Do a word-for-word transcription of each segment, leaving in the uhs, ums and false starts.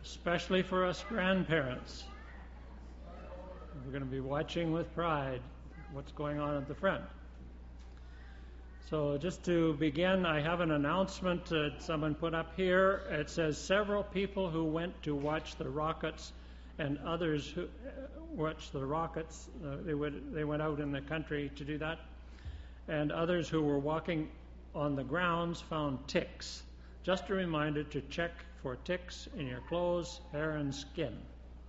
especially for us grandparents. We're going to be watching with pride what's going on at the front. So just to begin, I have an announcement that someone put up here. It says several people who went to watch the Rockets and others who watched the Rockets, uh, they, would, they went out in the country to do that, and others who were walking on the grounds found ticks. Just a reminder to check for ticks in your clothes, hair, and skin.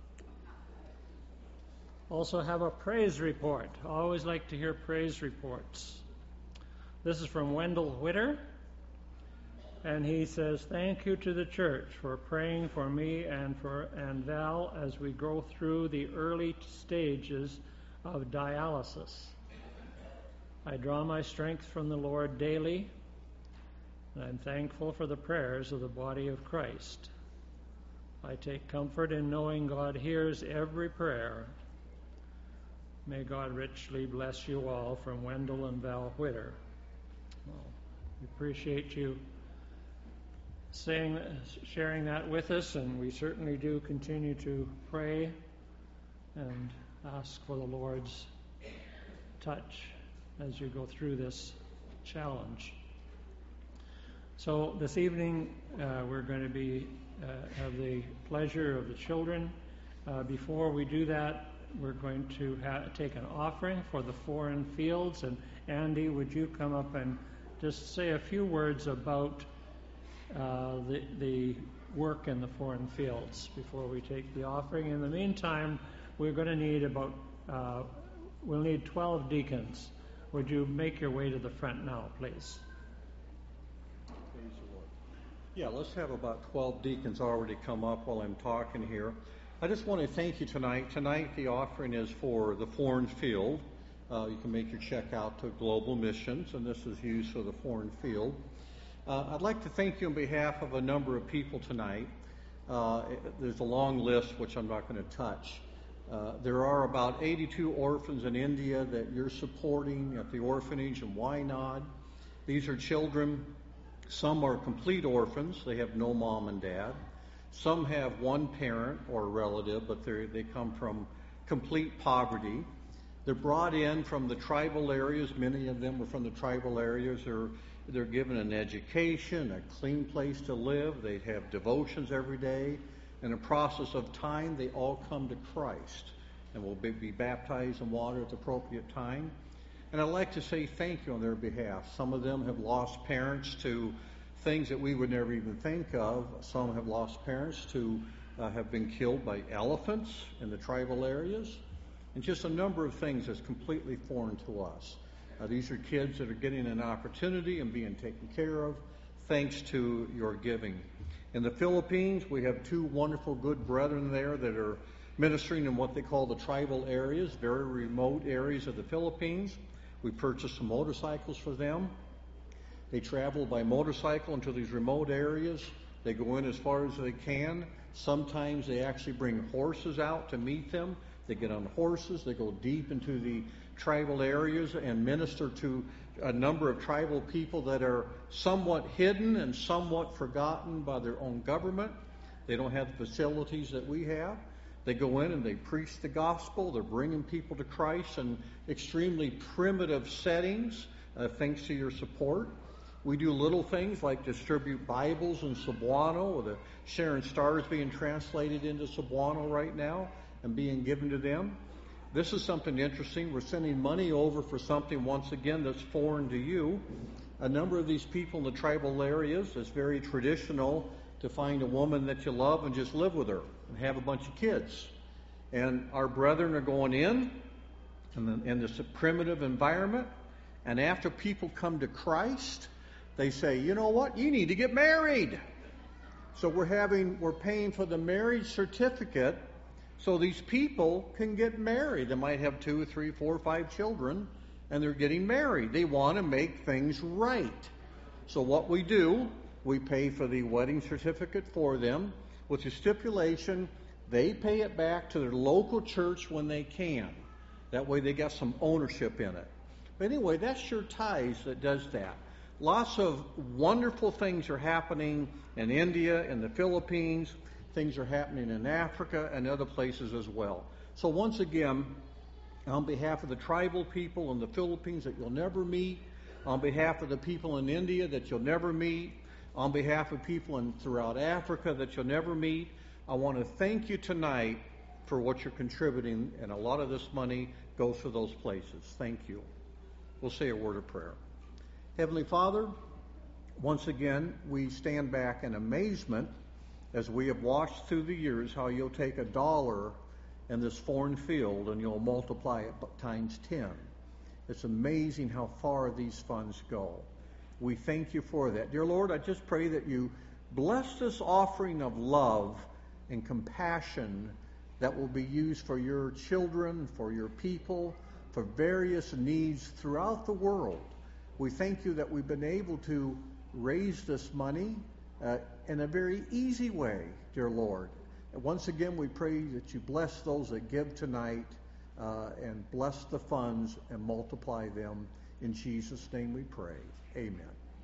Also have a praise report. I always like to hear praise reports. This is from Wendell Whitter, and he says, "Thank you to the church for praying for me and for and Val as we go through the early stages of dialysis. I draw my strength from the Lord daily, and I'm thankful for the prayers of the body of Christ. I take comfort in knowing God hears every prayer. May God richly bless you all," from Wendell and Val Whitter. Well, we appreciate you saying, sharing that with us, and we certainly do continue to pray and ask for the Lord's touch as you go through this challenge. So this evening uh, we're going to be uh, have the pleasure of the children. Uh, before we do that, we're going to ha- take an offering for the foreign fields. And Andy, would you come up and just say a few words about uh, the, the work in the foreign fields before we take the offering? In the meantime, we're going to need about, uh, we'll need twelve deacons. Would you make your way to the front now, please? Praise the Lord. Yeah, let's have about twelve deacons already come up while I'm talking here. I just want to thank you tonight. Tonight the offering is for the foreign field. Uh, you can make your check out to Global Missions, and this is used for the foreign field. Uh, I'd like to thank you on behalf of a number of people tonight. Uh, there's a long list which I'm not going to touch. Uh, there are about eighty-two orphans in India that you're supporting at the orphanage in Wynod. These are children. Some are complete orphans. They have no mom and dad. Some have one parent or a relative, but they come from complete poverty. They're brought in from the tribal areas. Many of them are from the tribal areas. They're, they're given an education, a clean place to live. They have devotions every day. In a process of time, they all come to Christ and will be, be baptized in water at the appropriate time. And I'd like to say thank you on their behalf. Some of them have lost parents to things that we would never even think of. Some have lost parents to uh, have been killed by elephants in the tribal areas. And just a number of things that's completely foreign to us. Uh, these are kids that are getting an opportunity and being taken care of thanks to your giving. In the Philippines, we have two wonderful good brethren there that are ministering in what they call the tribal areas, very remote areas of the Philippines. We purchased some motorcycles for them. They travel by motorcycle into these remote areas. They go in as far as they can. Sometimes they actually bring horses out to meet them. They get on horses. They go deep into the tribal areas and minister to a number of tribal people that are somewhat hidden and somewhat forgotten by their own government. They don't have the facilities that we have. They go in and they preach the gospel. They're bringing people to Christ in extremely primitive settings, uh, thanks to your support. We do little things like distribute Bibles in Cebuano. The Sharon Star is being translated into Cebuano right now and being given to them. This is something interesting. We're sending money over for something, once again, that's foreign to you. A number of these people in the tribal areas, it's very traditional to find a woman that you love and just live with her and have a bunch of kids. And our brethren are going in, in, the, in this primitive environment, and after people come to Christ, they say, you know what, you need to get married. So we're having, we're paying for the marriage certificate so these people can get married. They might have two, three, four, five children, and they're getting married. They want to make things right. So what we do, we pay for the wedding certificate for them with the stipulation they pay it back to their local church when they can. That way they got some ownership in it. But anyway, that's Sure Ties that does that. Lots of wonderful things are happening in India, in the Philippines. Things are happening in Africa and other places as well. So once again, on behalf of the tribal people in the Philippines that you'll never meet, on behalf of the people in India that you'll never meet, on behalf of people in, throughout Africa that you'll never meet, I want to thank you tonight for what you're contributing, and a lot of this money goes to those places. Thank you. We'll say a word of prayer. Heavenly Father, once again, we stand back in amazement as we have watched through the years how you'll take a dollar in this foreign field and you'll multiply it times ten. It's amazing how far these funds go. We thank you for that. Dear Lord, I just pray that you bless this offering of love and compassion that will be used for your children, for your people, for various needs throughout the world. We thank you that we've been able to raise this money uh, in a very easy way, dear Lord. And once again, we pray that you bless those that give tonight uh, and bless the funds and multiply them. In Jesus' name we pray. Amen.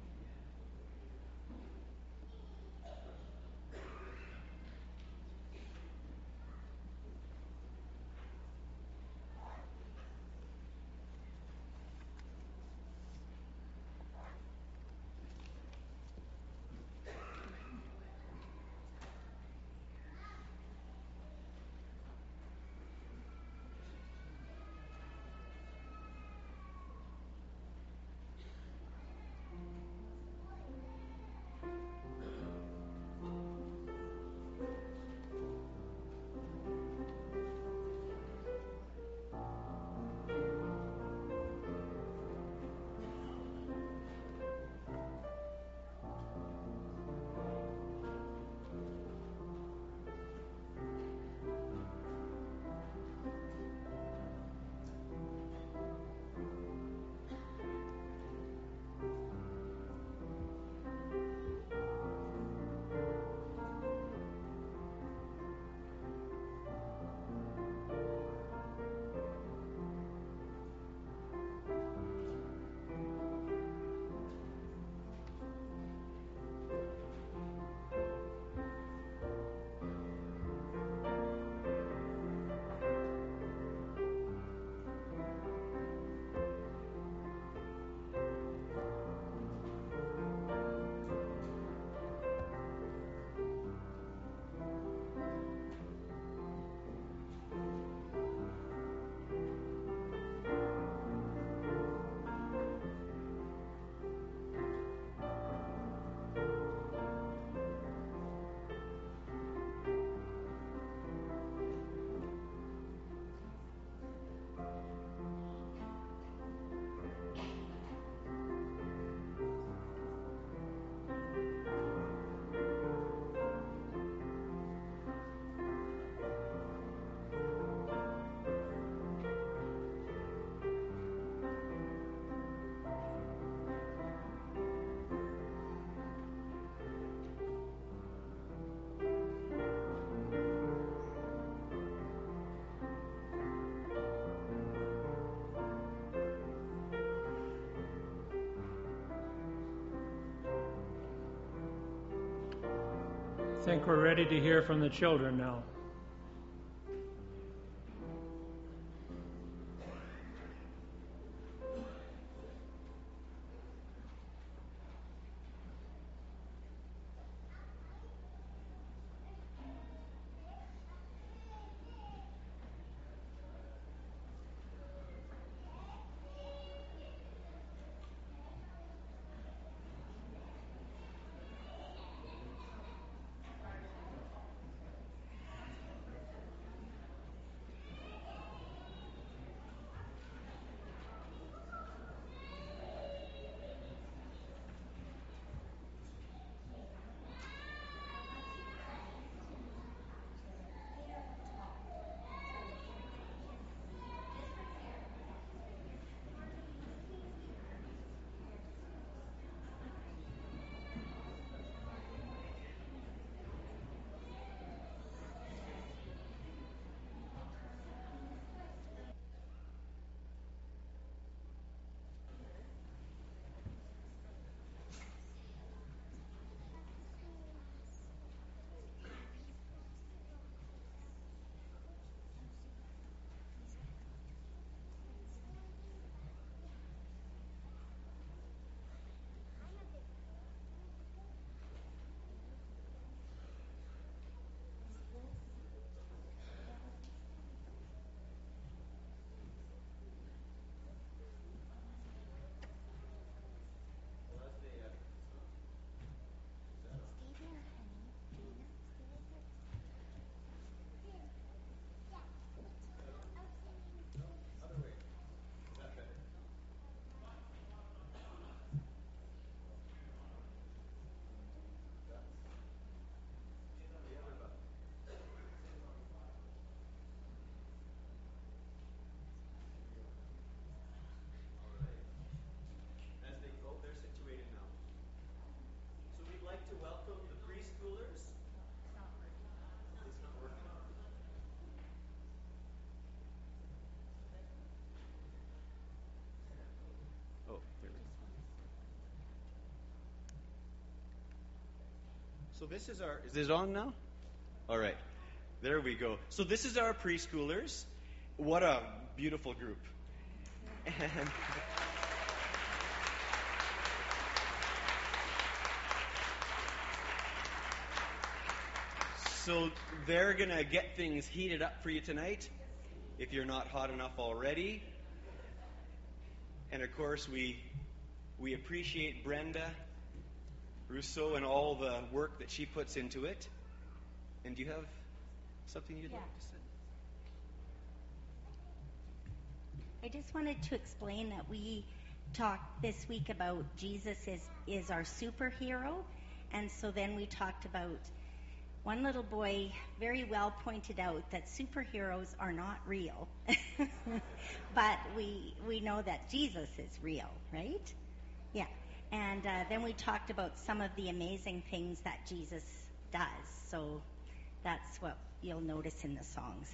I think we're ready to hear from the children now. So this is our, is it on now? All right. There we go. So this is our preschoolers. What a beautiful group. And so they're going to get things heated up for you tonight, if you're not hot enough already. And of course, we we appreciate Brenda Rousseau and all the work that she puts into it. And do you have something you'd Yeah. like to say? I just wanted to explain that we talked this week about Jesus is, is our superhero. And so then we talked about one little boy very well pointed out that superheroes are not real. But we we know that Jesus is real, right? Yeah. And uh, then we talked about some of the amazing things that Jesus does. So that's what you'll notice in the songs.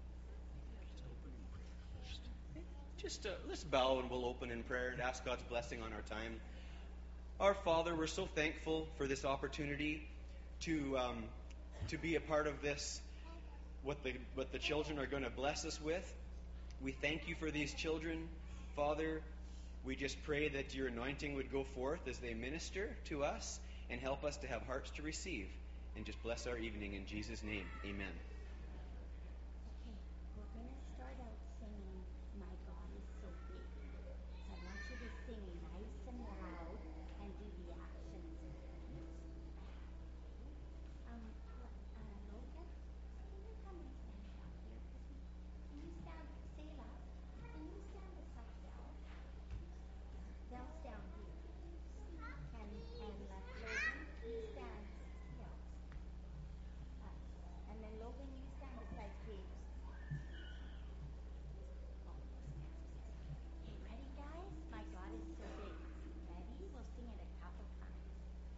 Just uh, let's bow and we'll open in prayer and ask God's blessing on our time. Our Father, we're so thankful for this opportunity to um, to be a part of this, what the what the children are going to bless us with. We thank you for these children, Father. We just pray that your anointing would go forth as they minister to us and help us to have hearts to receive. And just bless our evening in Jesus' name. Amen. Okay, we're going to start out singing My God is So Big. So I want you to sing nice and loud and do the actions. Um, uh, Logan, can you come and stand out here? Can you stand, Selah, can you stand beside Del? Del's down here. And, and uh, Logan, you stand here. Uh, and then Logan, you stand beside James. Okay, ready, guys? My God is so big. Ready? We'll sing it a couple times.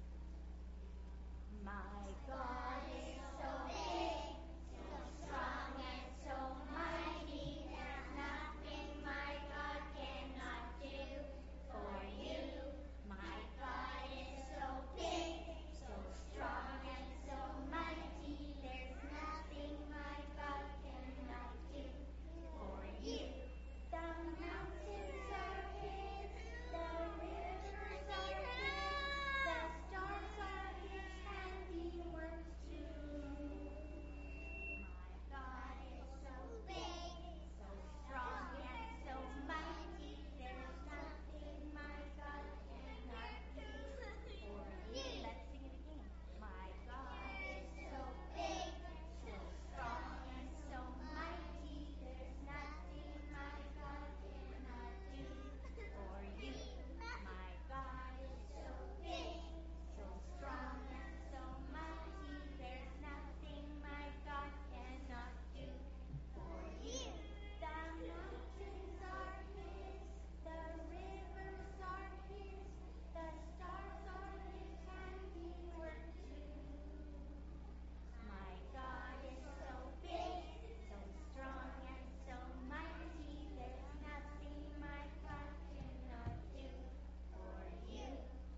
My God is so big, so strong and so mighty. There's nothing my God cannot do for you. My God is so big, so strong and so mighty. There's nothing my God cannot do for you. The mountains are His, the rivers are His, the stars are His handiwork too. My God is so big, so strong and so mighty. There's nothing my God cannot do for you. Let's sing it again. My God is so big, so strong and so mighty. There's nothing my God cannot do for you. My God is so big, so strong and so mighty. There's nothing my God cannot do for you. The mountains are His, the rivers are His, the stars are His handiwork too. My God is so big, so strong and so mighty. There's nothing my God cannot do for you.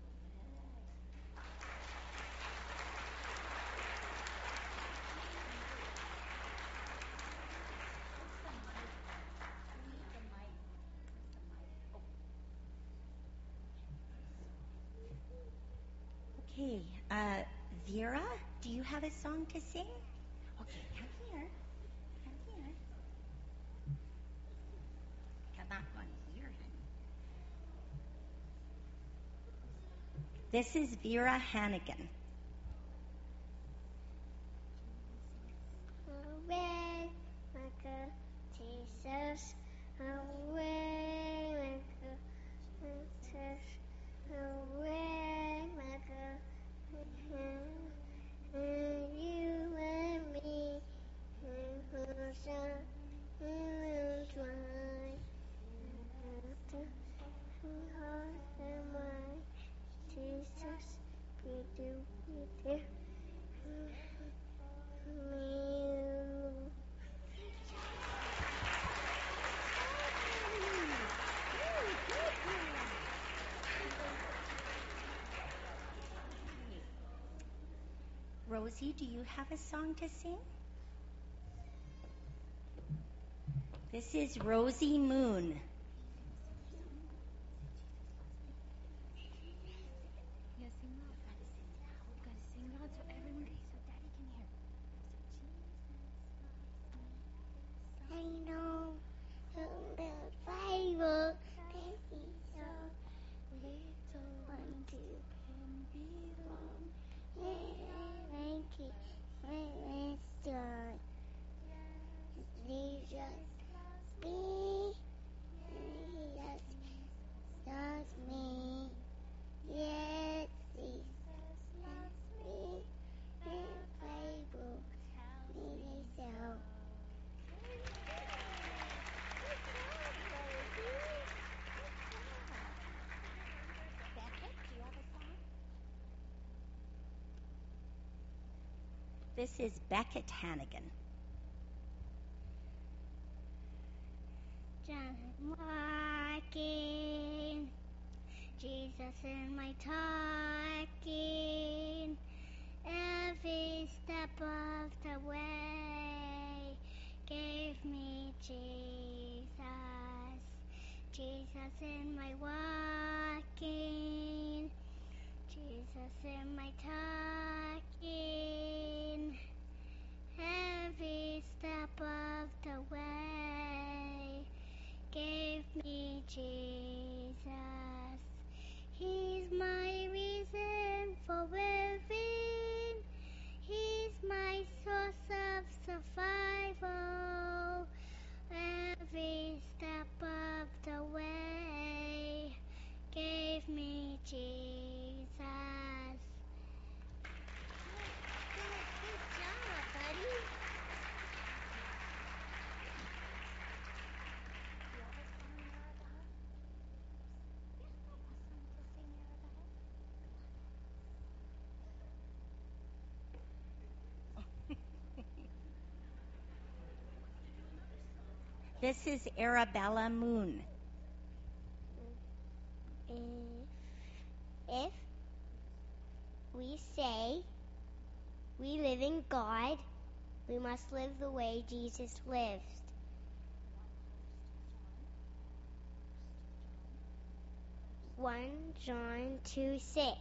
Okay, uh, Vera, do you have a song to sing? Okay, come here. Come here. Got that one here, honey. This is Vera Hannigan. Away, my God, Jesus. Away, my God, Jesus. Away, my God. And you and me, and who's on the try. Heart and mind, Jesus, be do, be there. Rosie, do you have a song to sing? This is Rosie Moon. I know from the Bible that he's so little one to thank you, my son. Jesus loves me. Jesus loves me. Yes, Jesus loves me. And Bible tells me so. This is Beckett Hannigan. John walking, Jesus in my talking, every step of the way gave me Jesus. Jesus in my walking, Jesus in my talking, every step of the way gave me Jesus. He's my reason for living. He's my source of survival. Every step of the way gave me Jesus. Good job, buddy. This is Arabella Moon. If, if we say we live in God, we must live the way Jesus lived. First John two six.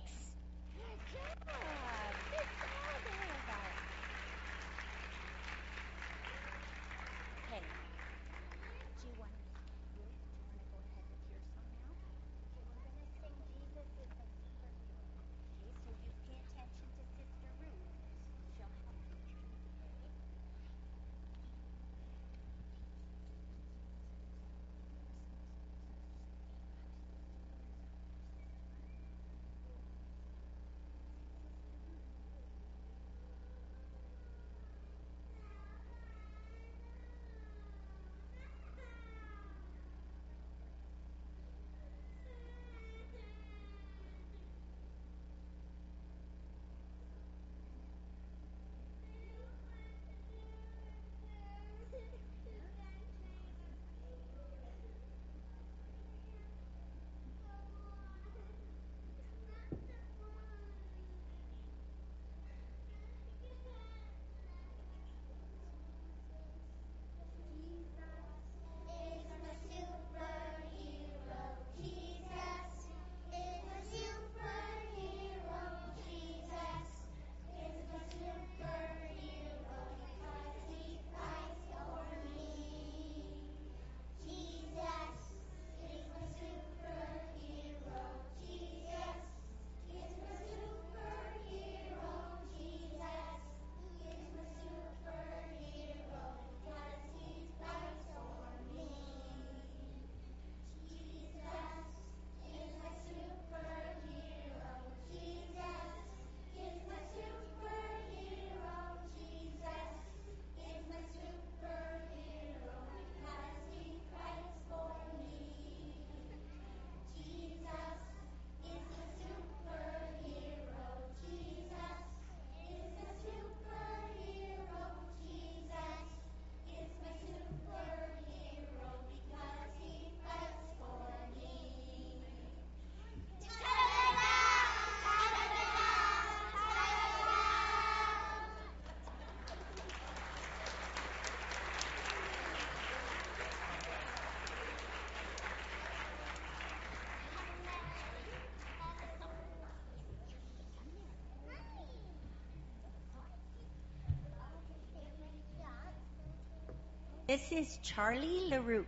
This is Charlie LaRue.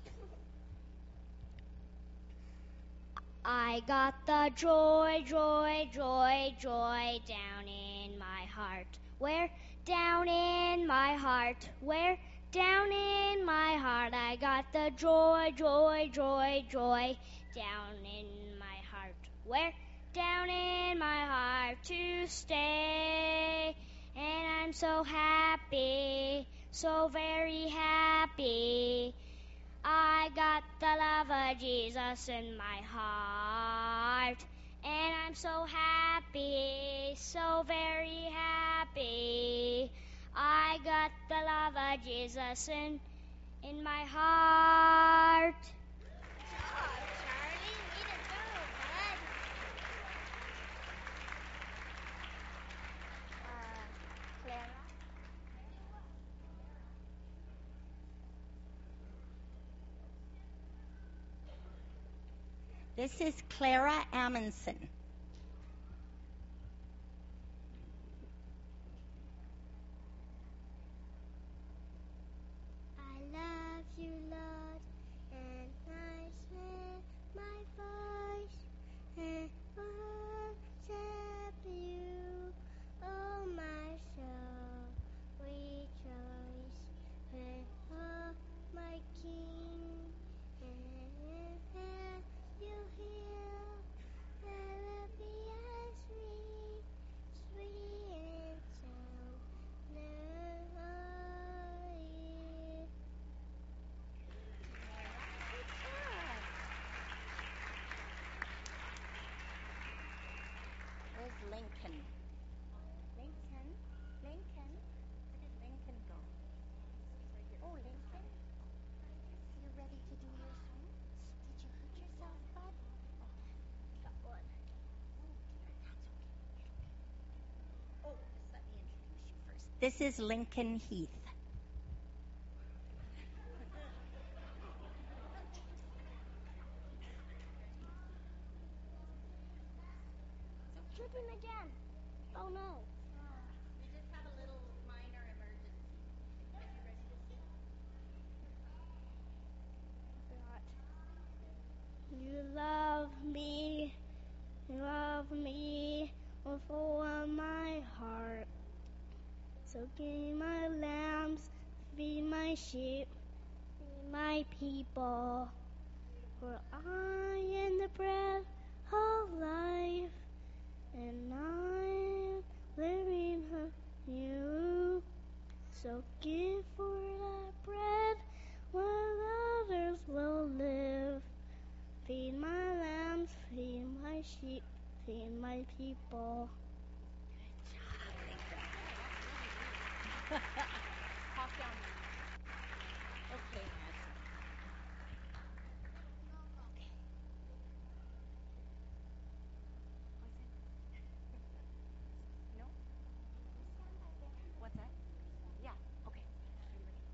I got the joy, joy, joy, joy down in my heart. Where? Down in my heart. Where? Down in my heart. I got the joy, joy, joy, joy down in my heart. Where? Down in my heart to stay. And I'm so happy, so very happy. I got the love of Jesus in my heart, and I'm so happy, so very happy. I got the love of Jesus in, in my heart. Good job, Charlie. Way to go, bud. Uh, Clara? This is Clara Amundsen. I love you, Lord, and I send my voice and worship you. Oh, my soul, rejoice with all my King. And you hear melodious sweet, sweet sound. Where's Lincoln? Lincoln? Lincoln? Where did Lincoln go? Oh, Lincoln? You ready to do your song? Did you hurt yourself, bud? Got one. Oh, just let me introduce you first. This is Lincoln Heath. Shoot him again. Oh no. We just have a little minor emergency. Are you ready to sing? You love me, you love me with all of my heart. So give my lambs, feed my sheep, feed my people. For I am the bread of life, and I am living for you. So give for that bread where others will live. Feed my lambs, feed my sheep, feed my people. Talk down. Okay, Nancy. Okay. No? What's that? Yeah, okay. Are you ready?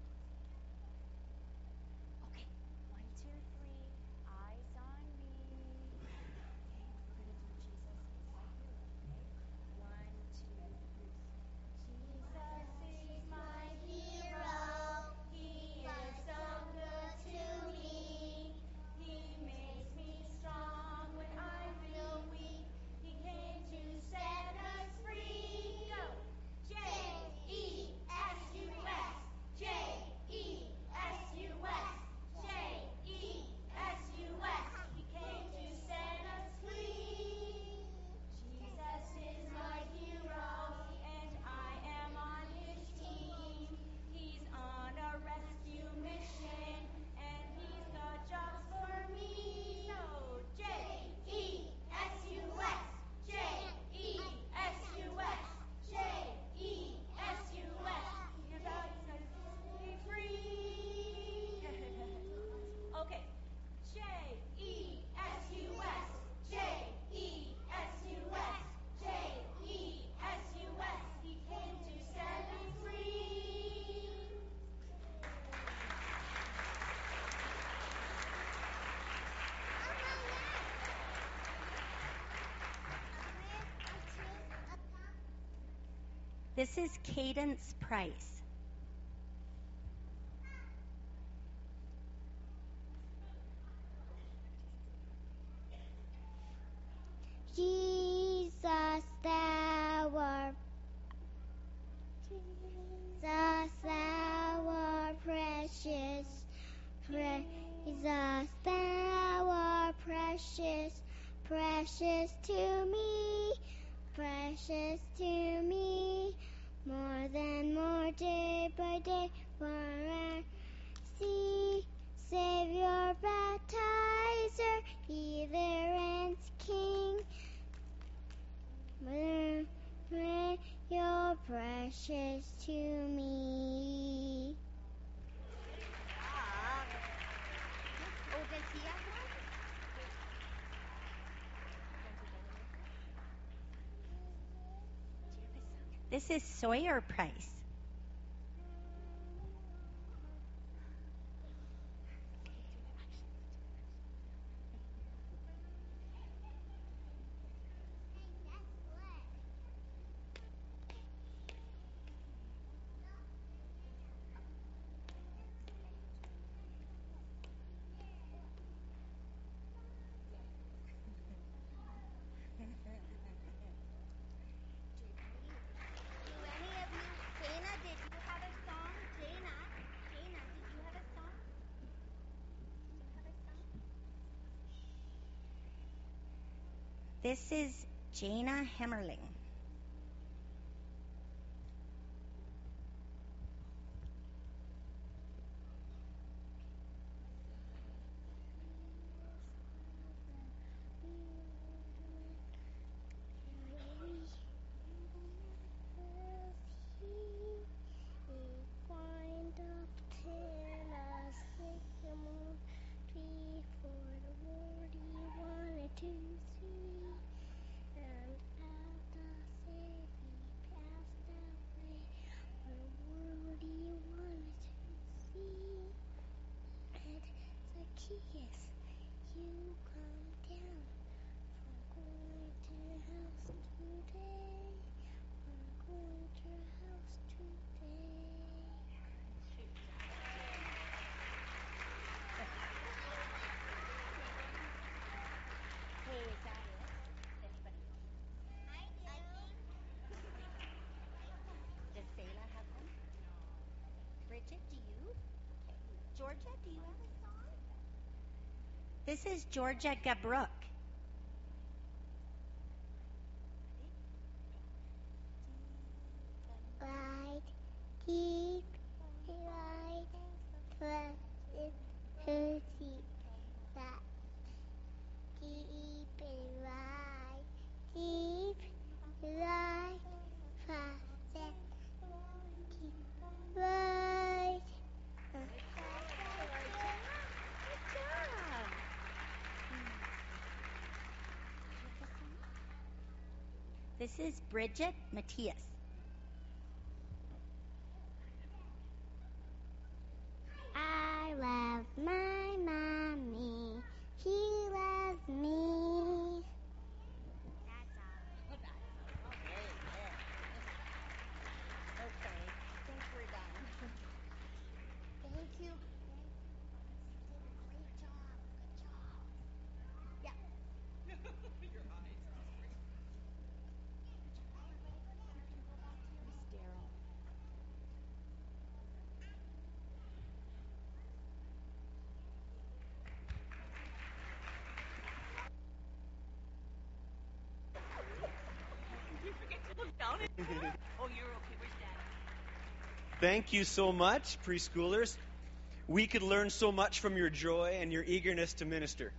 Okay. One, two, three. Eyes on me. Okay, we're gonna do Jesus is my hero, okay? One, two, three. Jesus is my hero. He is so good to me. He makes me strong when I feel weak. He came to set us free. Go. J E S U S. J E S U S. J E S U S. He came to set us free. Jesus is my hero, and I am on his team. He's on a rescue mission, and he's got jobs for me. So J E S U S. J E S U S. J E S U S. He's out to set me free. Okay. J E S U S. J E S U S. J E S U S. He came to set me free. This is Cadence Price. precious, precious to me, precious to me, more than more day by day, for I see Savior, baptizer, healer and King. Mother, Mary, you're precious to me. Oh, does he have one? This is Sawyer Price. Do any of you, Jana, did you have a song? Jana, Jana, did you have a song? Did you have a song? This is Jana Hemmerling. Yes, you come down. I'm going to the house today. I'm going to the house today. Hey, is that it? Anybody? I do. Does Selah have one? Bridget, do you? Okay. Georgia, do you have a song? This is Georgia Gabrook. Right, deep, right, precious, healthy, that deep and right, deep, right, precious, deep, right. This is Bridget Matthias. I love my mommy. She loves me. That's all. Okay. Okay. I think we're done. Thank you. You did a great job. Good job. Yeah. Your eyes. Miss Daryl. Thank you so much, preschoolers. We could learn so much from your joy and your eagerness to minister.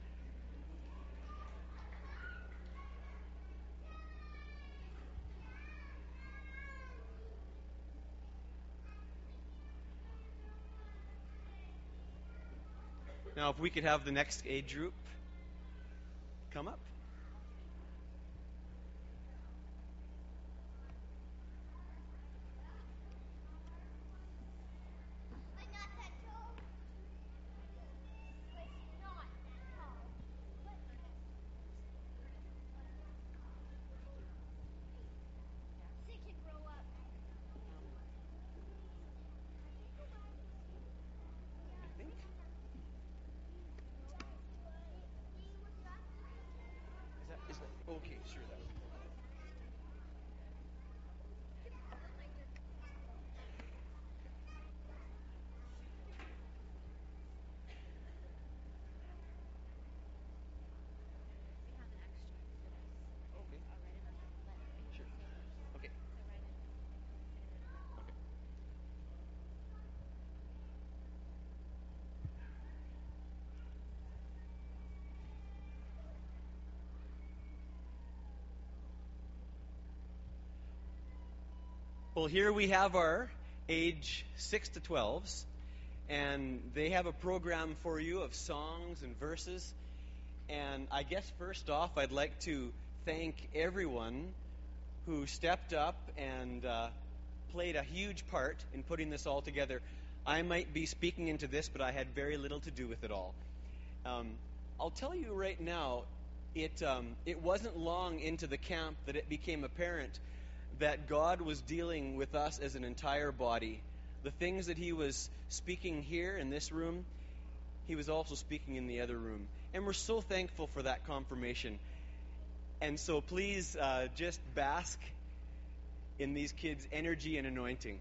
Now, if we could have the next age group come up. I think. Is that, is that, okay, sure, that. Well, here we have our age six to twelves, and they have a program for you of songs and verses. And I guess first off, I'd like to thank everyone who stepped up and uh, played a huge part in putting this all together. I might be speaking into this, but I had very little to do with it all. Um, I'll tell you right now, it um, it wasn't long into the camp that it became apparent that God was dealing with us as an entire body. The things that He was speaking here in this room, He was also speaking in the other room. And we're so thankful for that confirmation. And so please uh, just bask in these kids' energy and anointing.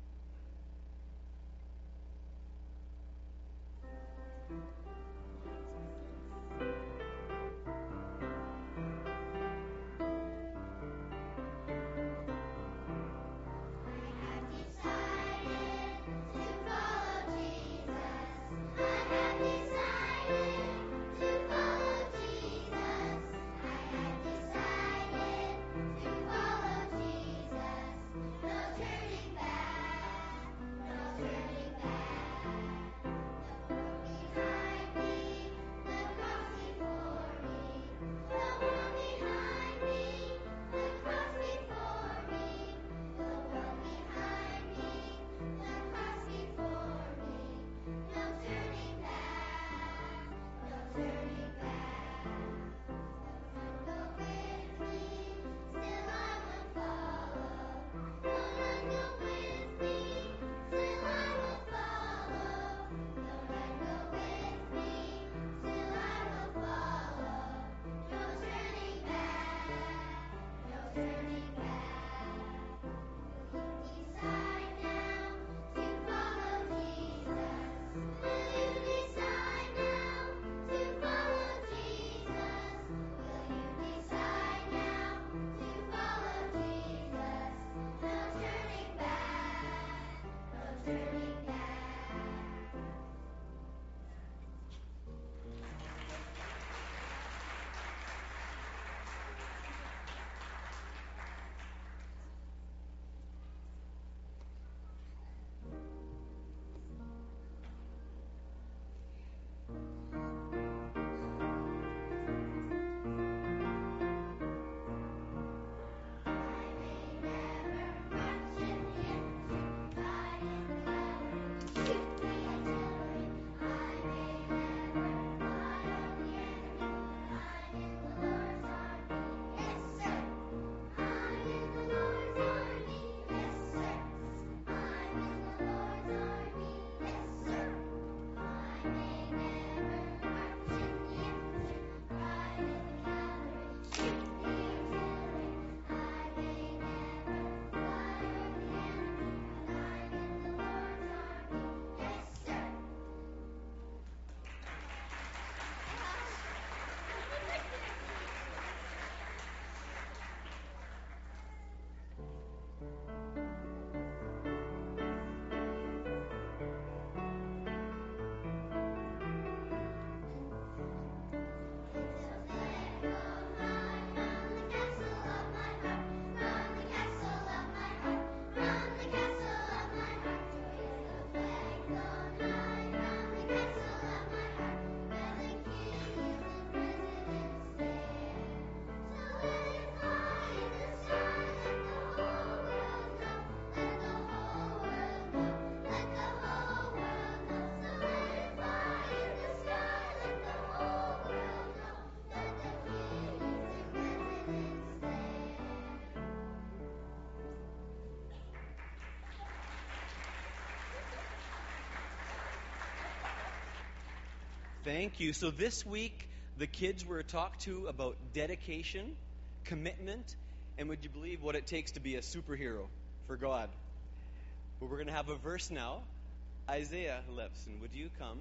Thank you. So this week, the kids were talked to about dedication, commitment, and would you believe what it takes to be a superhero for God? Well, we're going to have a verse now. Isaiah Levson, would you come?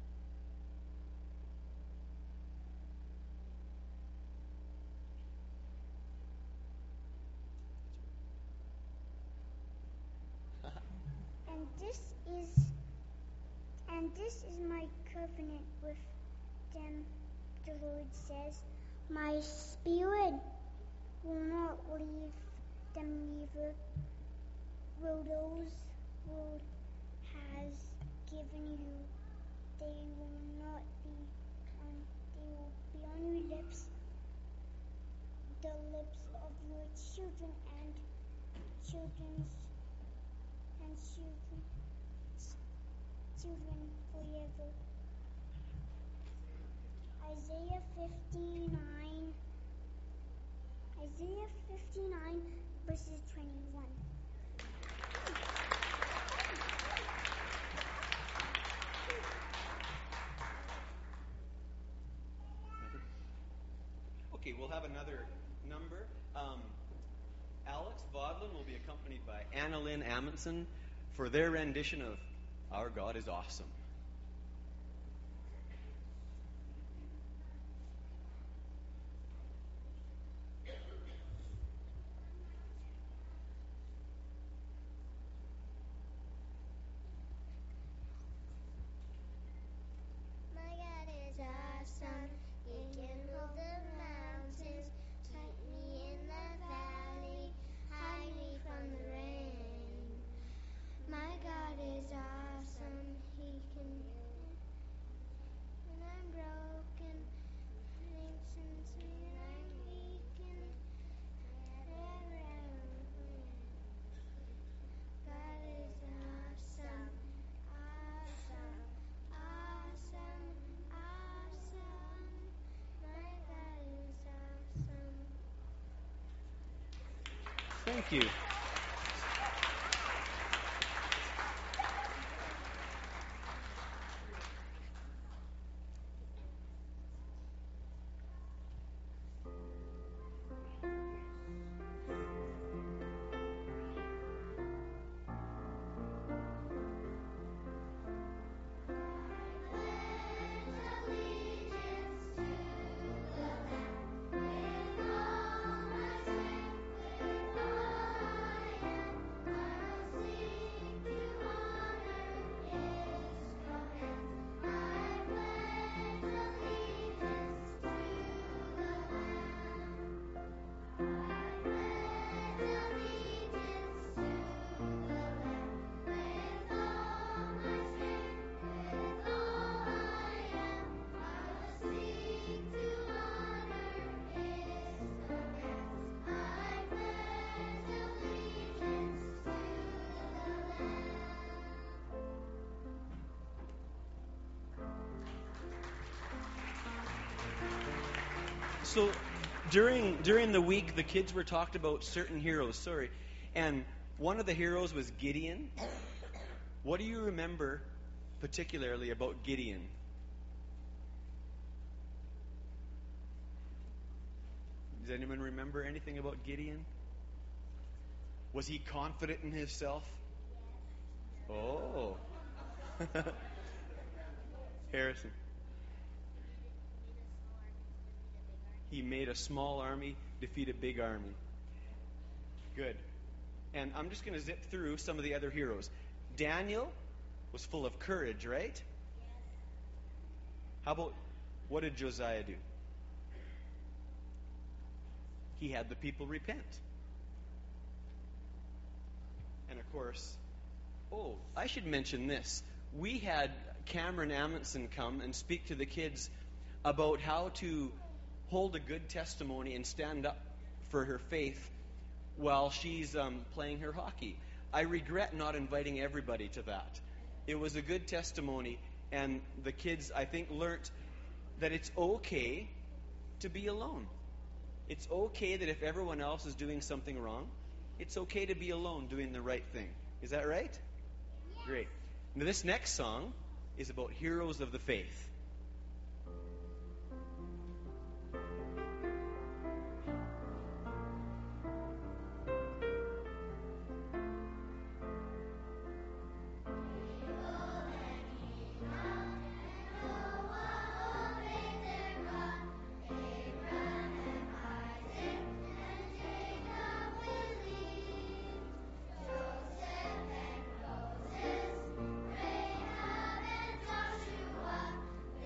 And this is and this is my covenant with them, the Lord says. My spirit will not leave them, neither Those world has given you, they will not be on, they will be on your lips, the lips of your children and children's and children's children forever. Isaiah fifty-nine, Isaiah fifty-nine, verses twenty-one. Okay, we'll have another number. Um, Alex Vodlin will be accompanied by Annalyn Amundsen for their rendition of Our God is Awesome. My God is awesome. He can move the mountains, keep me in the valley, hide me from the rain. My God is awesome. He can, when I'm broken, listen to me when I'm weakened, wherever I'm God is awesome. Awesome. Awesome. Awesome. My God is awesome. Thank you. So during during the week, the kids were talked about certain heroes. Sorry, and one of the heroes was Gideon. What do you remember particularly about Gideon? Does anyone remember anything about Gideon? Was he confident in himself? Oh, Harrison. He made a small army defeat a big army. Good. And I'm just going to zip through some of the other heroes. Daniel was full of courage, right? How about, what did Josiah do? He had the people repent. And of course, oh, I should mention this. We had Cameron Amundsen come and speak to the kids about how to hold a good testimony and stand up for her faith while she's um, playing her hockey. I regret not inviting everybody to that. It was a good testimony, and the kids, I think, learnt that it's okay to be alone. It's okay that if everyone else is doing something wrong, it's okay to be alone doing the right thing. Is that right? Yes. Great. Now, this next song is about heroes of the faith. Joseph and Moses, Rahab and Joshua,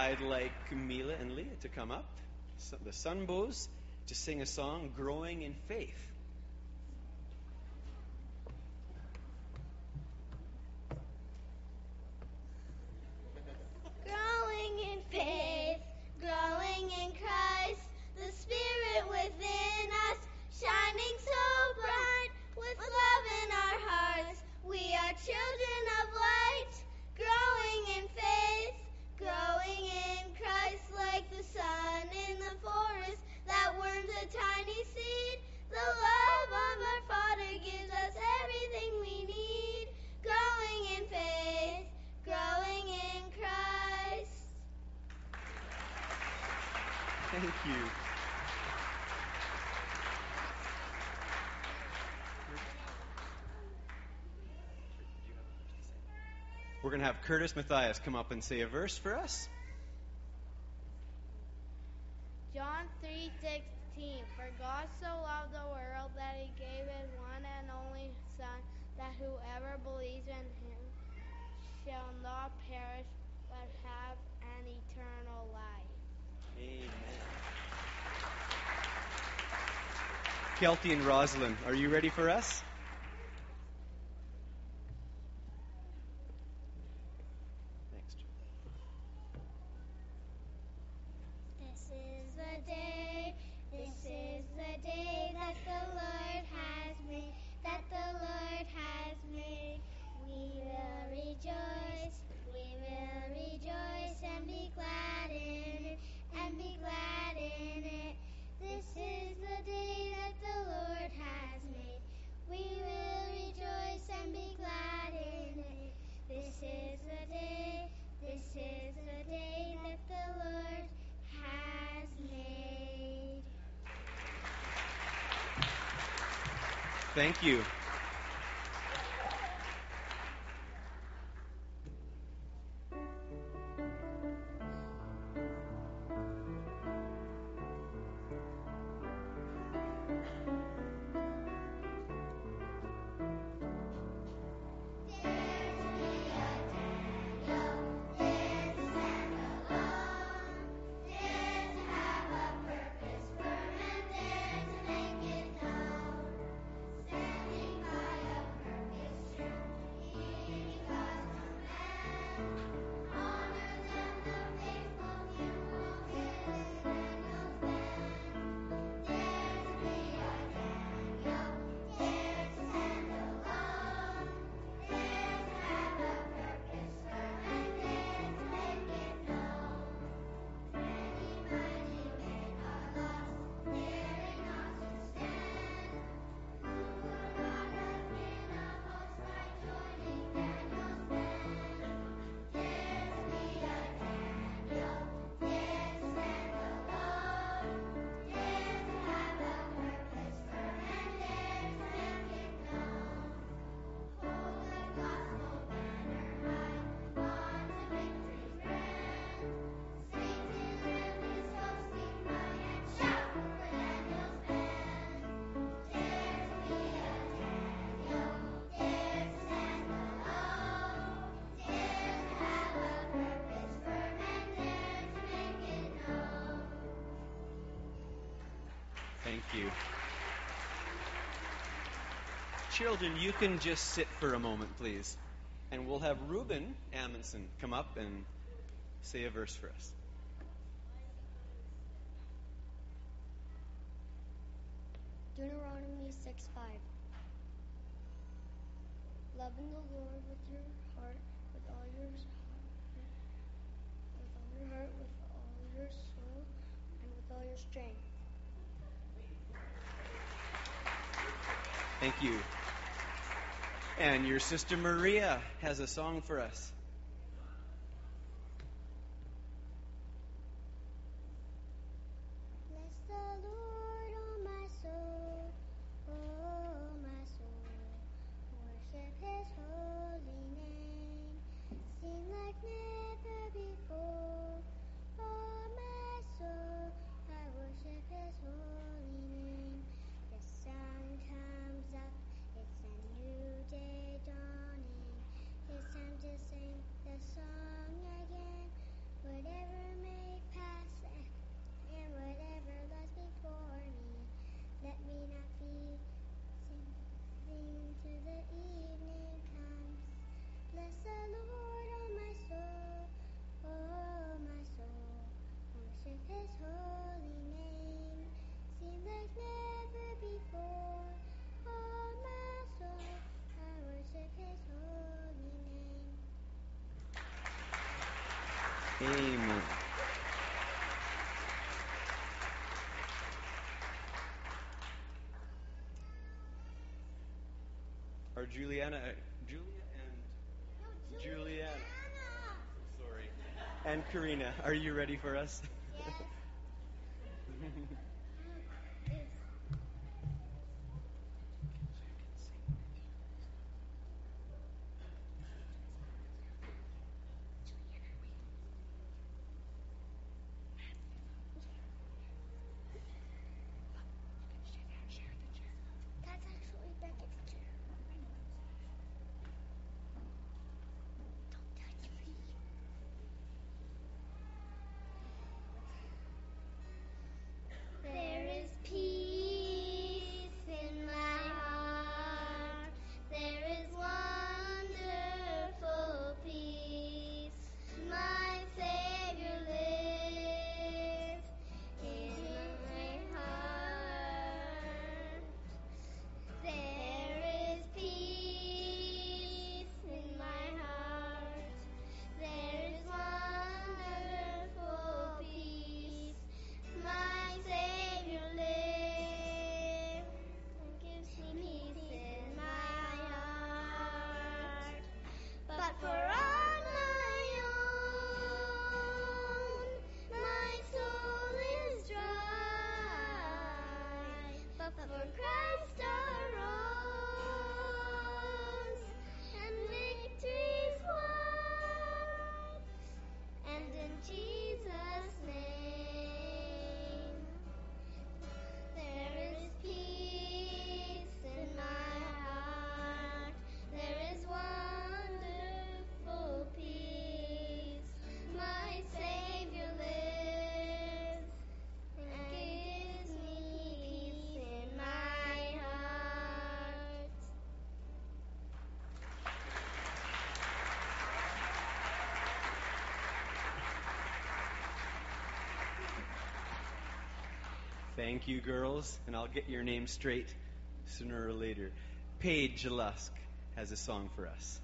I'd like Mila and Leah to come up, so- the Sunbows, to sing a song, Growing in Faith. Growing in faith, growing in Christ, the Spirit within us, shining so bright, with love in our hearts. We are children of light, growing in faith, growing in Christ, like the sun in the forest that worms a tiny seed. The love of our Father gives us everything we need, growing in faith, growing in Christ. Thank you. We're going to have Curtis Matthias come up and say a verse for us. John three sixteen. For God so loved the world that he gave his one and only Son, that whoever believes in him shall not perish, but have an eternal life. Amen. Kelty and Rosalind, are you ready for us? Thanks, Joe. This is the day, this is the day that the Lord has made, that the Lord has made. We will rejoice, we will rejoice and be glad in it, and be glad in it. This is the day that the Lord has made. We will rejoice and be glad in it. This is the day, this is the day that the Lord has made. Thank you. Thank you. Children, you can just sit for a moment, please. And we'll have Reuben Amundsen come up and say a verse for us. Deuteronomy six five. Loving the Lord with your heart, with all your with all your heart, with all your soul, and with all your strength. Thank you. And your sister Maria has a song for us. Bless the Lord, oh my soul, oh my soul. Worship his holy name. Sing like never before. Oh my soul, I worship his holy name. The sun comes up, it's a new day dawning. It's time to sing the song again. whatever may pass, and whatever lies before me. Let me not be sing till the evening comes. Bless the Lord, oh my soul, oh my soul. Worship His holy name. Sing like never before. Oh my soul, I worship His holy name. Amen. Are Juliana, uh, Julia and Juliana, sorry, and Karina, are you ready for us? Yes. That's actually Beckett's chair. Don't touch me. There is peace in my heart. There is wonderful peace. My Savior lives in my heart. There is peace in my heart. There is wonderful peace. My Savior lives and gives me peace in my heart. But for on my own, my soul is dry. But for Christ arose, and victory's won. And in Jesus' name, there is peace in my heart. There is wonderful peace. My Savior lives and gives me peace in my heart. Thank you, girls, and I'll get your name straight sooner or later. Paige Lusk has a song for us.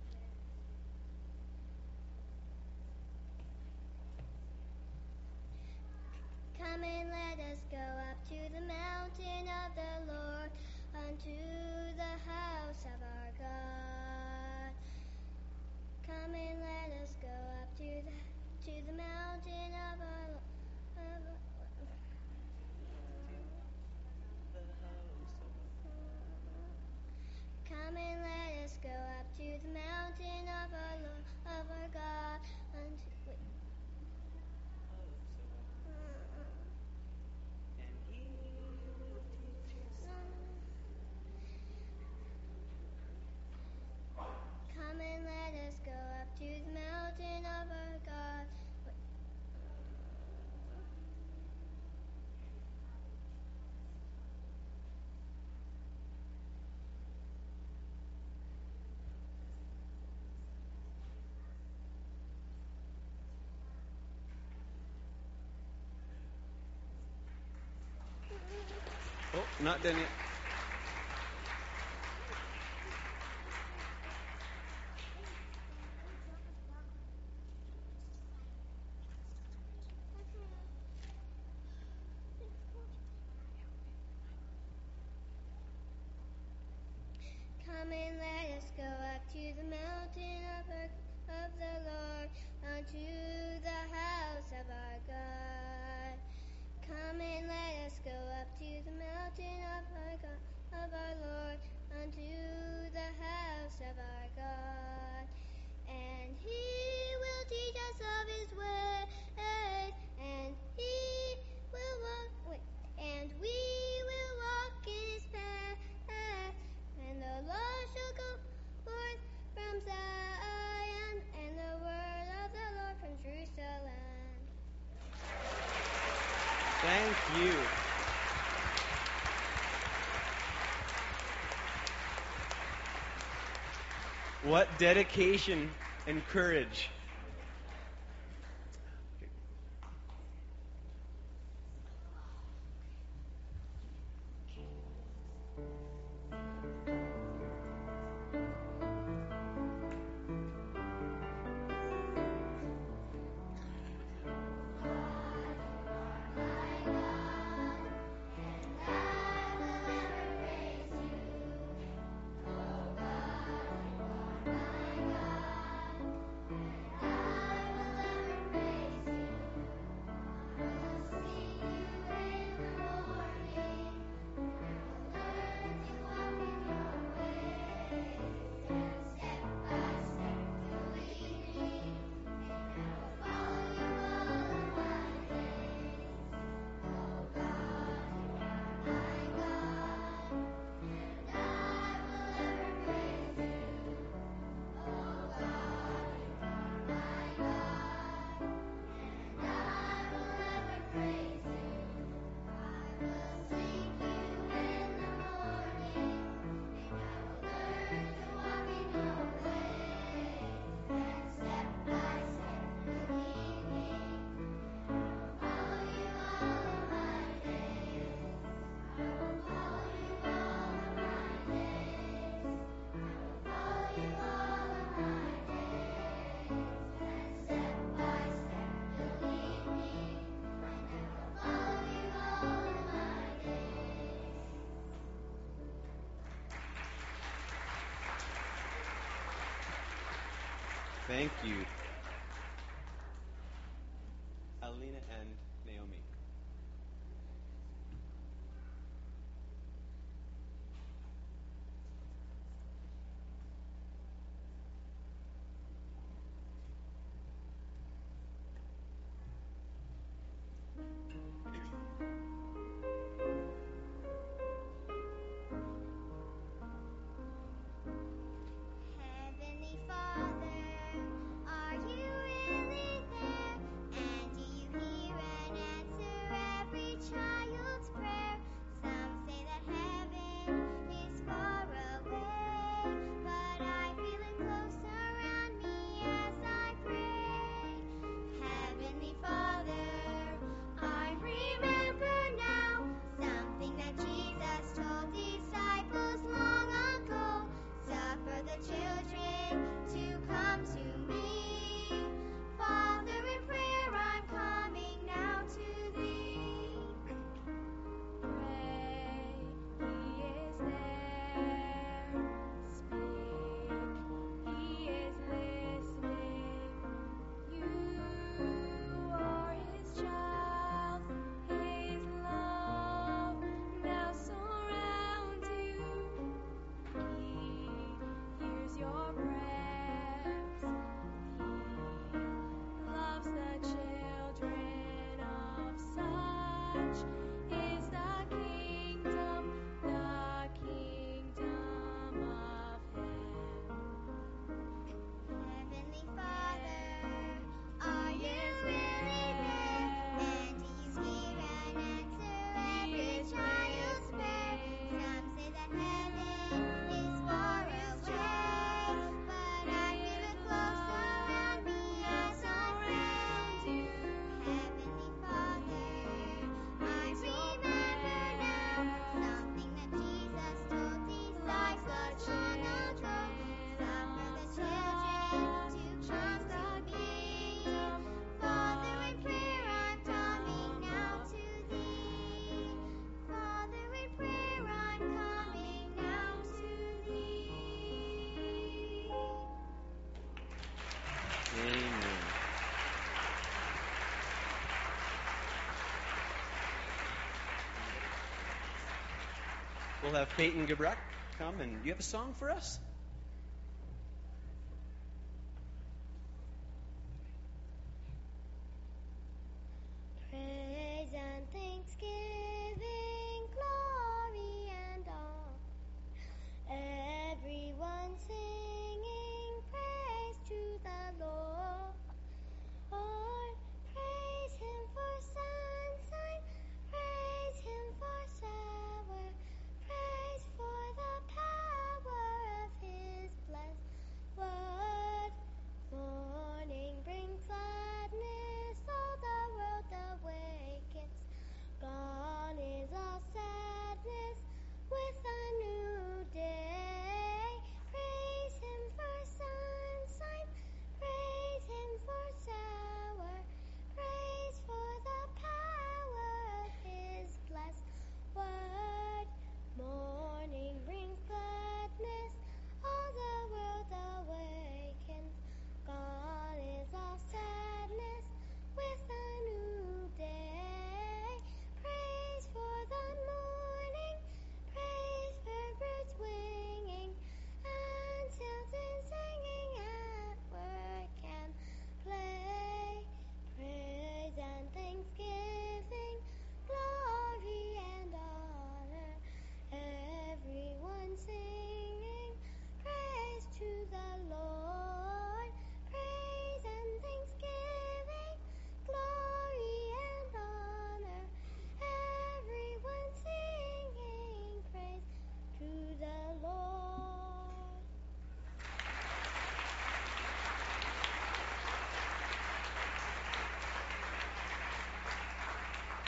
Come and let us go up to the mountain of the Lord, unto the house of our God. Come and let us go up to the to the mountain of our of, Come and let us go up to the mountain of our Lord, of our God, unto wait. Come and let us go up to the mountain of our God. Wait. Oh, not done yet. Come and let us go up to the mountain of, our, of the Lord, unto the house of our God. Come and let us go up to the mountain of our God, of our Lord, unto the house of our God. And He will teach us of His ways, and He will walk, wait, and we will walk in His path. And the law shall go forth from Zion, and the word of the Lord from Jerusalem. Thank you. What dedication and courage. Thank you. Alina and Naomi. Heavenly Father, are you really there? And do you hear and answer every child's prayer? Some say that heaven is far away, but I feel it close around me as I pray. Heavenly Father, I remember now something that Jesus told disciples long ago. Suffer the children to come to me. Father, in prayer I'm coming now to thee. Pray, He is there. Speak, He is listening. You are His child. His love now surrounds you. He hears your prayers. He loves the children of such is the kingdom, the kingdom of heaven. Heavenly Father, are you really there? And do you hear and answer every child's prayer? Some say that heaven is far away, but I feel it close around me as I pray. Heavenly Father, I remember now something that Jesus told disciples long ago. Suffer the children to come to me. Father, in prayer I'm coming now to thee. Father, in prayer I'm coming now to thee. Amen. We'll have Peyton Gebreck come, and you have a song for us? Praise and thanksgiving, glory and all. Everyone singing praise to the Lord. Praise Him for sunshine,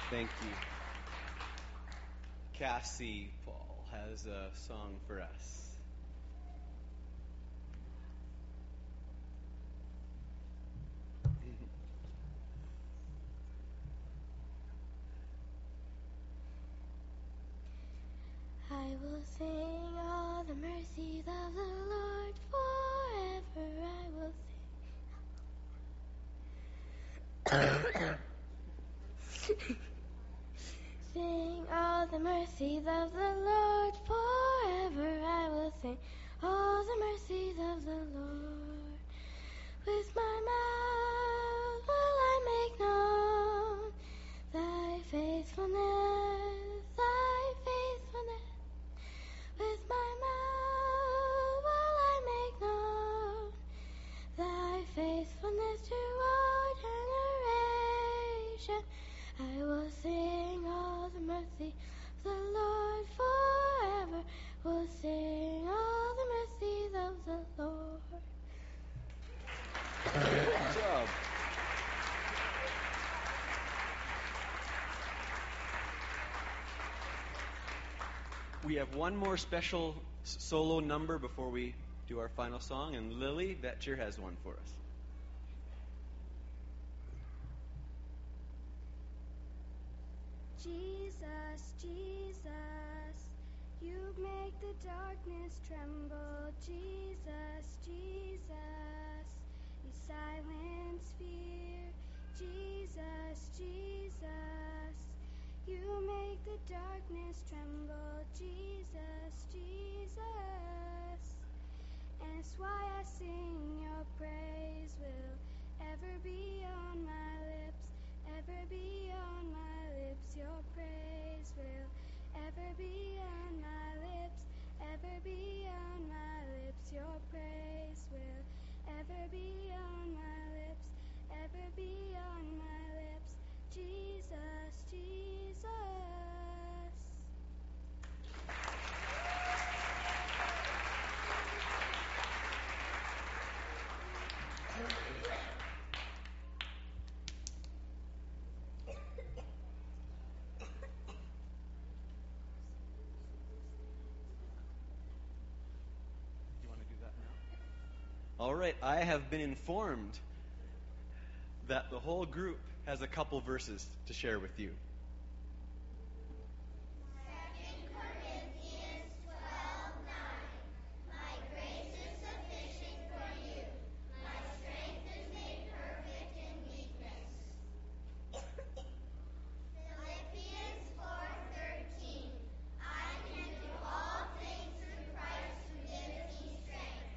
Thank you. Cassie Paul has a song for us. I will sing all the mercies of the Lord forever. I will sing. Sing all the mercies of the Lord forever. I will sing all the mercies of the Lord. With my mouth will I make known thy faithfulness, thy faithfulness. With my mouth will I make known thy faithfulness to all generation. I will sing all the mercy of the Lord forever. Will sing all the mercies of the Lord. Good job. We have one more special s- solo number before we do our final song, and Lily Vetcher has one for us. Jesus, Jesus, you make the darkness tremble. Jesus, Jesus, you silence fear. Jesus, Jesus, you make the darkness tremble. Jesus, Jesus, and it's why I sing your praise will ever be on my lips, ever be on my lips. Your praise will ever be on my lips, ever be on my lips. Your praise will ever be on my lips, ever be on my lips. Jesus, Jesus. You want to do that now? All right, I have been informed that the whole group has a couple verses to share with you. Second Corinthians twelve nine. My grace is sufficient for you. My strength is made perfect in weakness. Philippians four thirteen. I can do all things through Christ who gives me strength.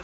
Yes.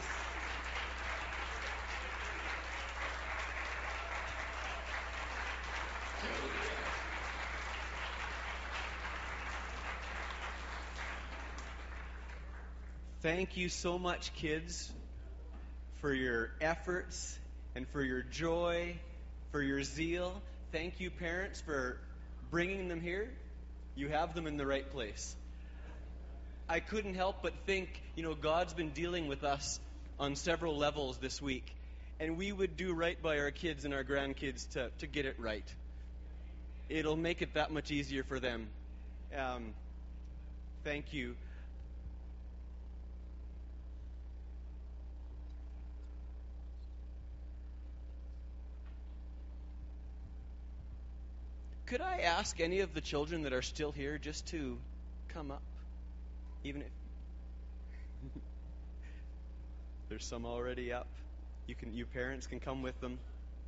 Thank you so much, kids, for your efforts and for your joy, for your zeal. Thank you, parents, for bringing them here. You have them in the right place. I couldn't help but think, you know, God's been dealing with us on several levels this week, and we would do right by our kids and our grandkids to, to get it right. It'll make it that much easier for them. Um, thank you. Could I ask any of the children that are still here just to come up? Even if there's some already up. You can you parents can come with them.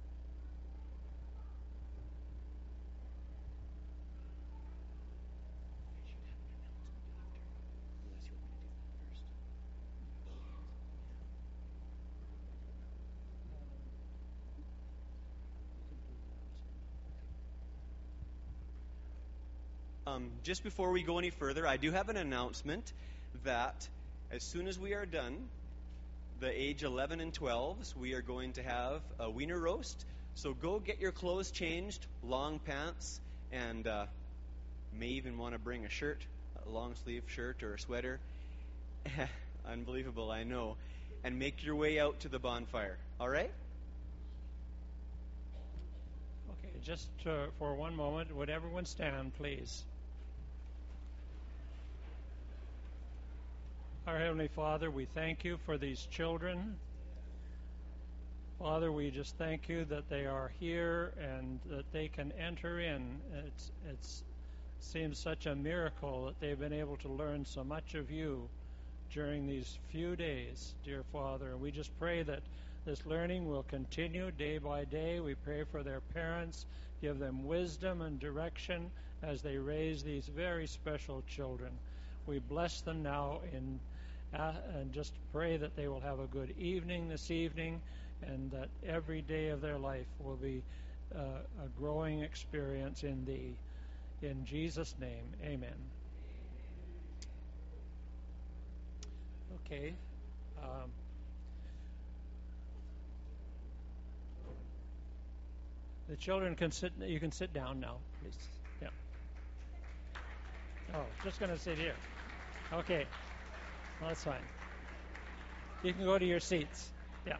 Um, just before we go any further, I do have an announcement that as soon as we are done, the age eleven and twelves, we are going to have a wiener roast. So go get your clothes changed, long pants, and uh, may even want to bring a shirt, a long sleeve shirt or a sweater. Unbelievable, I know. And make your way out to the bonfire. All right? Okay, just uh, for one moment, would everyone stand, please? Our Heavenly Father, we thank you for these children. Father, we just thank you that they are here and that they can enter in. It's it's seems such a miracle that they've been able to learn so much of you during these few days, dear Father. And we just pray that this learning will continue day by day. We pray for their parents, give them wisdom and direction as they raise these very special children. We bless them now in uh, and just pray that they will have a good evening this evening, and that every day of their life will be uh, a growing experience in Thee. In Jesus' name, amen. Okay. Um, the children can sit. You can sit down now, please. Yeah. Oh, just going to sit here. Okay. Well, that's fine. You can go to your seats. Yeah.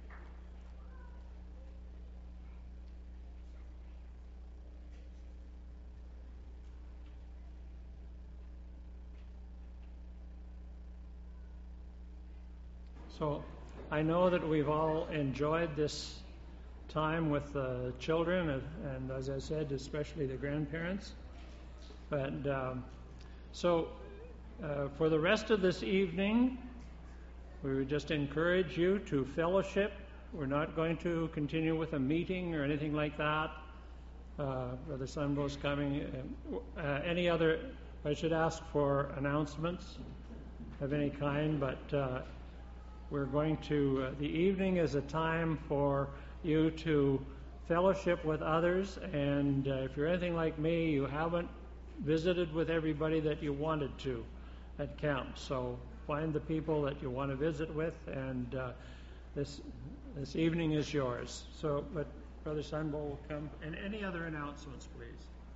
So I know that we've all enjoyed this time with the children, and, and as I said, especially the grandparents. But um, so uh, for the rest of this evening, we would just encourage you to fellowship. We're not going to continue with a meeting or anything like that. Uh, Brother Sunbow's coming. Uh, any other, I should ask for announcements of any kind, but uh, we're going to, uh, the evening is a time for you to fellowship with others, and uh, if you're anything like me, you haven't visited with everybody that you wanted to at camp. So find the people that you want to visit with, and uh, this this evening is yours. So, but Brother Sunbow will come. And any other announcements, please?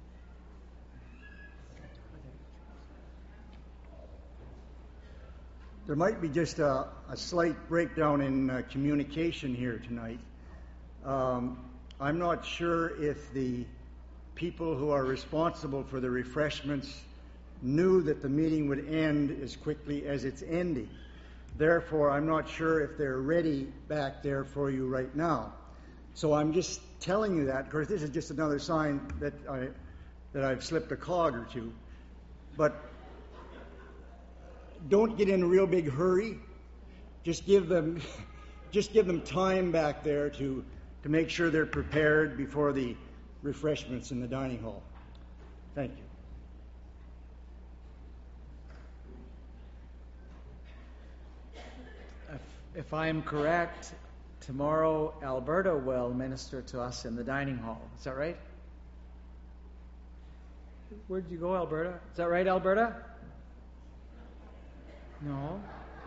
There might be just a, a slight breakdown in uh, communication here tonight. Um, I'm not sure if the people who are responsible for the refreshments knew that the meeting would end as quickly as it's ending. Therefore, I'm not sure if they're ready back there for you right now. So I'm just telling you that, because this is just another sign that I that I've slipped a cog or two. But don't get in a real big hurry. Just give them just give them time back there to to make sure they're prepared before the refreshments in the dining hall. Thank you. if I am correct, tomorrow Alberta will minister to us in the dining hall. Is that right? Where'd you go, Alberta? Is that right, Alberta? No.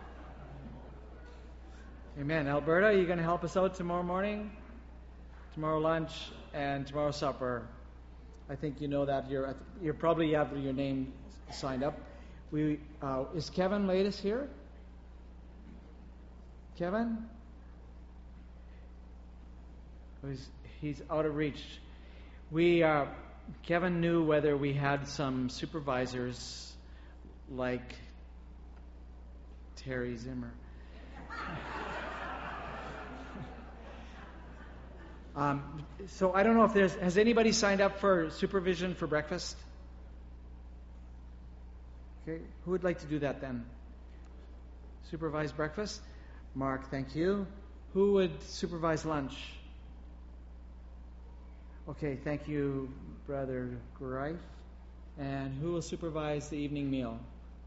Amen. Alberta, are you going to help us out tomorrow morning? Tomorrow lunch and tomorrow supper. I think you know that. You're you probably have your name signed up. We uh, is Kevin Latest here? Kevin? He's, he's out of reach. We uh, Kevin knew whether we had some supervisors like Terry Zimmer. um, so I don't know if there's has anybody signed up for supervision for breakfast? Okay, who would like to do that then? Supervise breakfast? Mark, thank you. Who would supervise lunch? Okay, thank you, Brother Greif. And who will supervise the evening meal?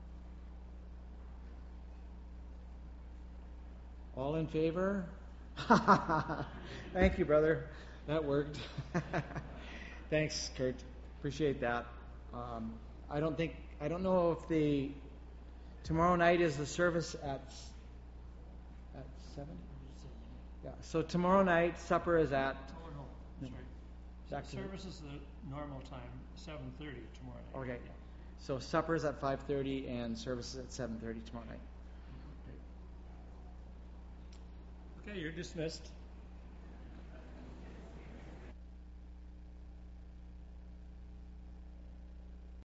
All in favor? Thank you, brother. That worked. Thanks, Kurt. Appreciate that. Um, I don't think I don't know if the tomorrow night is the service at at seven. Yeah. So tomorrow night supper is at. Oh no, sorry. Back to- Service is the normal time, seven thirty tomorrow night. Okay. So supper is at five thirty and service is at seven thirty tomorrow night. Okay, you're dismissed.